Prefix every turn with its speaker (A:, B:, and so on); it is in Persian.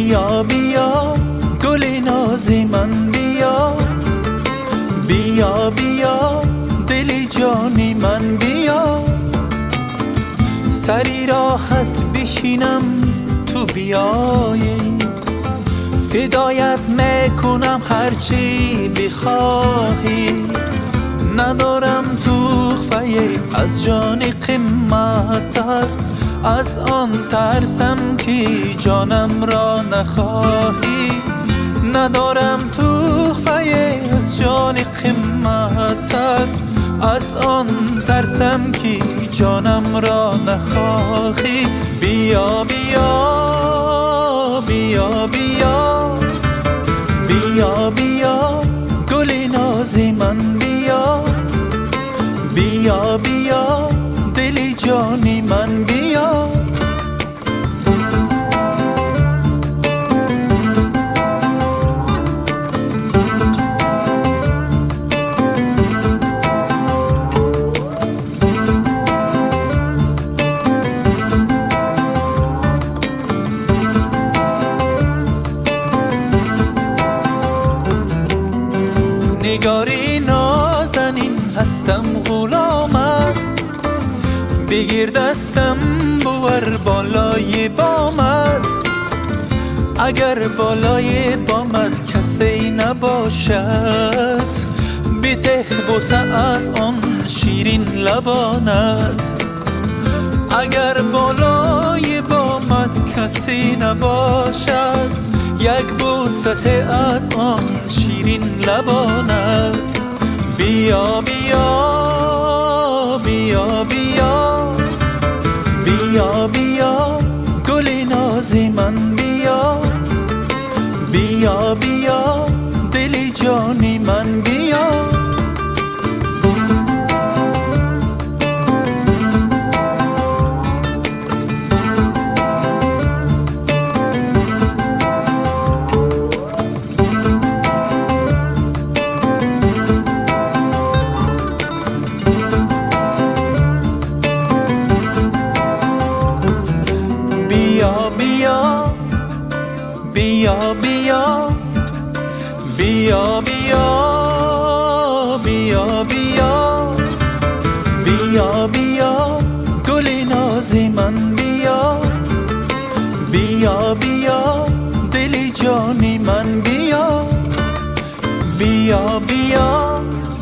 A: بیا بیا گل نازی من بیا، بیا بیا دل جانی من بیا، سری راحت بشینم تو بیایی، فدایت میکنم هرچی بخواهی، ندارم توخفه از جان قیمت‌تر، از آن ترسم که جانم را نخواهی، ندارم توخفه از جان قیمت‌تر، از آن ترسم که جانم را نخواهی، بیا بیا بیا بیا بیا بیا گل نازی من بیا، بیا بیا دل جانی من بیا. نگاری نازنین هستم غلامت، بگیر دستم بور بالای بامت، اگر بالای بامت کسی نباشد، بده بوسه از آن شیرین لبانت، اگر بالای بامت کسی نباشد، یک بوسه از آن شیرین لبانت، بیا بیا بیا بیا بیا بیا گل نازی من بیا، بیا بیا دل جانی من بیا. بیا بیا بیا بیا بیا بیا بیا بیا گل نازی من بیا، بیا بیا دل جانی من بیا، بیا بیا